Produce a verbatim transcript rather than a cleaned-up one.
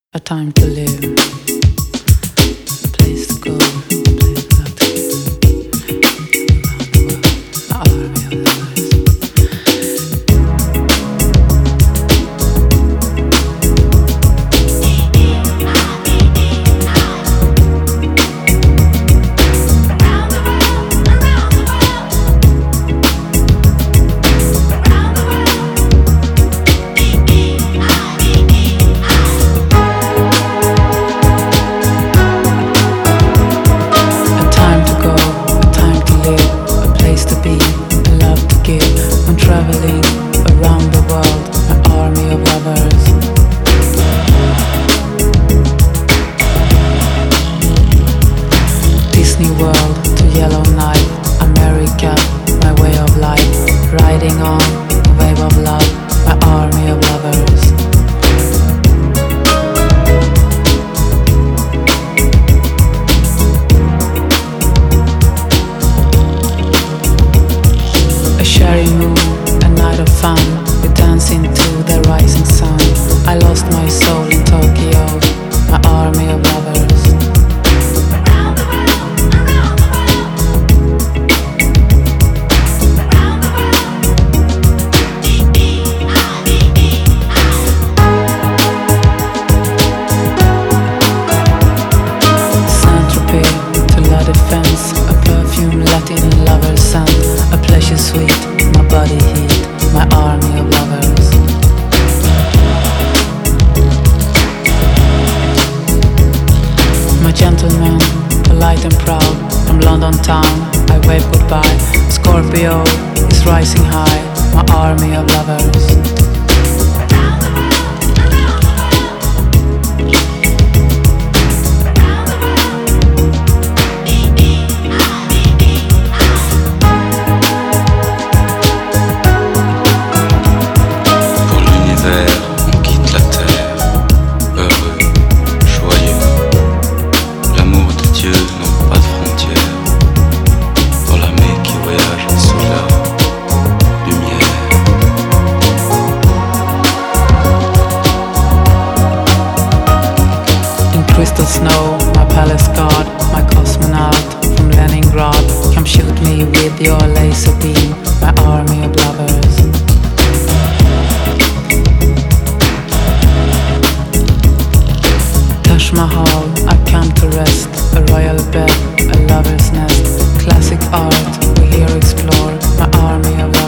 A time to live, a place to go, a place not to live. Around the world, an army of lovers. Traveling around the world, an army of lovers. Disney World to Yellowknife, America, my way of life. Riding on a wave of love, my army of lovers. A cherry moon, a night of fun, we dance into the rising sun. I lost my soul in Tokyo, my army of lovers. Around the world, around the world, around the world. D E I D E I. Saint-Tropez to La Défense, a perfume Latin lover scent, a pleasure sweet, my body heat, my army of lovers. My gentleman, polite and proud, from London town, I wave goodbye. Scorpio is rising high, my army of lovers. Crystal snow, my palace guard, my cosmonaut from Leningrad. Come shoot me with your laser beam, my army of lovers. Taj Mahal, I come to rest, a royal bed, a lover's nest. Classic art, we here explore, my army of lovers.